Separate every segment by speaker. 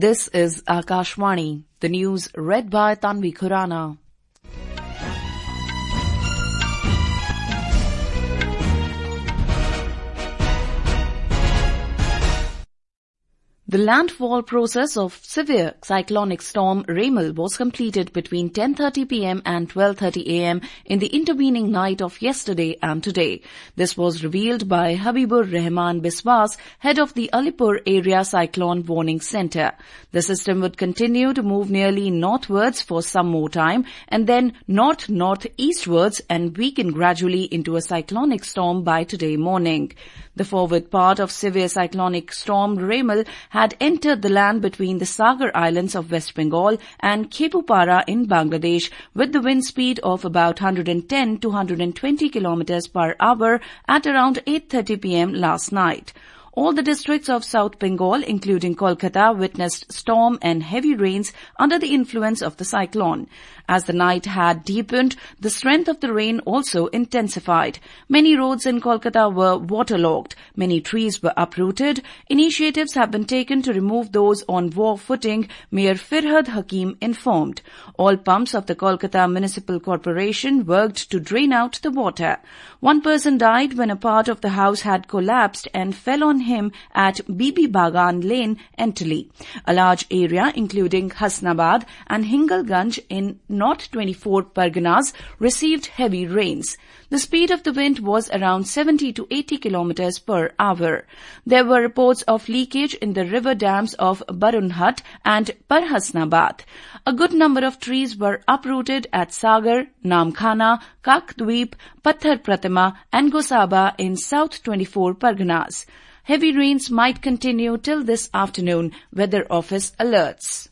Speaker 1: This is Akashvani, the news read by Tanvi Khurana. The landfall process of severe cyclonic storm Remal was completed between 10:30 p.m. and 12:30 a.m. in the intervening night of yesterday and today. This was revealed by Habibur Rahman Biswas, head of the Alipur Area Cyclone Warning Centre. The system would continue to move nearly northwards for some more time and then north-northeastwards and weaken gradually into a cyclonic storm by today morning. The forward part of severe cyclonic storm Remal had entered the land between the Sagar Islands of West Bengal and Khepupara in Bangladesh with the wind speed of about 110 to 120 kilometers per hour at around 8:30 p.m. last night. All the districts of South Bengal, including Kolkata, witnessed storm and heavy rains under the influence of the cyclone. As the night had deepened, the strength of the rain also intensified. Many roads in Kolkata were waterlogged. Many trees were uprooted. Initiatives have been taken to remove those on war footing, Mayor Firhad Hakim informed. All pumps of the Kolkata Municipal Corporation worked to drain out the water. One person died when a part of the house had collapsed and fell on him at Bibi Bagan Lane, Entally. A large area, including Hasnabad and Hingalganj in North 24 Parganas, received heavy rains. The speed of the wind was around 70 to 80 kilometers per hour. There were reports of leakage in the river dams of Barunhat and Parhasnabad. A good number of trees were uprooted at Sagar, Namkhana, Kakdweep, Patthar Pratima and Gosaba in South 24 Parganas. Heavy rains might continue till this afternoon, Weather Office alerts.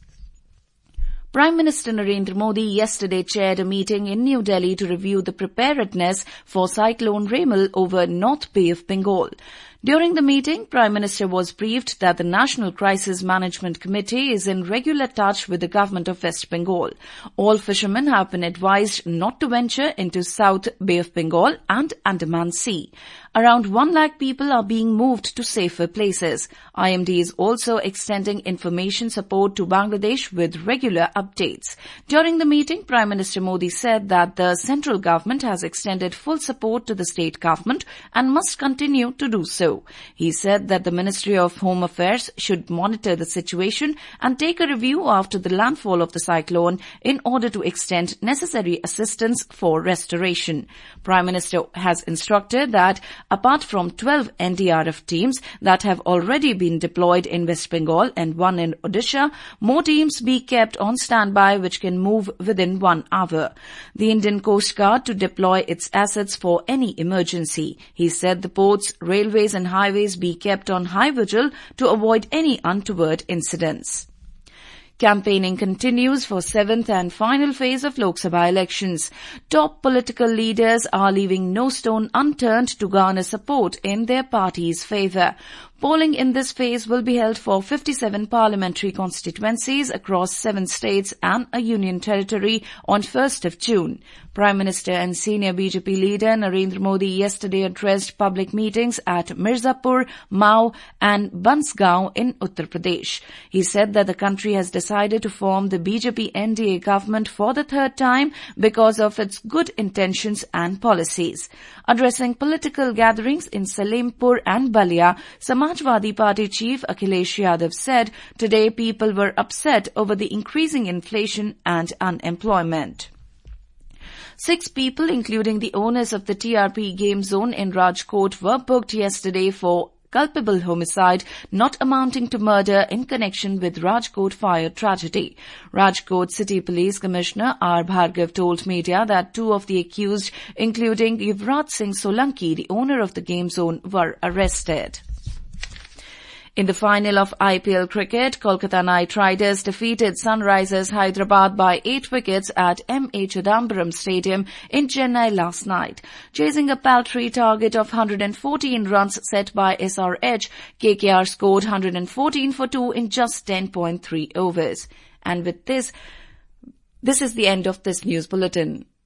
Speaker 1: Prime Minister Narendra Modi yesterday chaired a meeting in New Delhi to review the preparedness for Cyclone Remal over North Bay of Bengal. During the meeting, Prime Minister was briefed that the National Crisis Management Committee is in regular touch with the government of West Bengal. All fishermen have been advised not to venture into South Bay of Bengal and Andaman Sea. Around 1 lakh people are being moved to safer places. IMD is also extending information support to Bangladesh with regular updates. During the meeting, Prime Minister Modi said that the central government has extended full support to the state government and must continue to do so. He said that the Ministry of Home Affairs should monitor the situation and take a review after the landfall of the cyclone in order to extend necessary assistance for restoration. Prime Minister has instructed that apart from 12 NDRF teams that have already been deployed in West Bengal and one in Odisha, more teams be kept on standby which can move within 1 hour. The Indian Coast Guard to deploy its assets for any emergency. He said the ports, railways and highways be kept on high vigil to avoid any untoward incidents. Campaigning continues for 7th and final phase of Lok Sabha elections. Top political leaders are leaving no stone unturned to garner support in their party's favour. Polling in this phase will be held for 57 parliamentary constituencies across 7 states and a union territory on 1st of June. Prime Minister and senior BJP leader Narendra Modi yesterday addressed public meetings at Mirzapur, Mao and Bansgaon in Uttar Pradesh. He said that the country has decided to form the BJP NDA government for the 3rd time because of its good intentions and policies. Addressing political gatherings in Salempur and Balia, Samajwadi Party chief Akhilesh Yadav said today people were upset over the increasing inflation and unemployment. 6 people, including the owners of the TRP game zone in Rajkot, were booked yesterday for culpable homicide not amounting to murder in connection with Rajkot fire tragedy. Rajkot City Police Commissioner R. Bhargav told media that 2 of the accused, including Yuvraj Singh Solanki, the owner of the game zone, were arrested. In the final of IPL cricket, Kolkata Knight Riders defeated Sunrisers Hyderabad by 8 wickets at M.A. Chidambaram Stadium in Chennai last night. Chasing a paltry target of 114 runs set by SRH, KKR scored 114 for 2 in just 10.3 overs. And with this is the end of this news bulletin.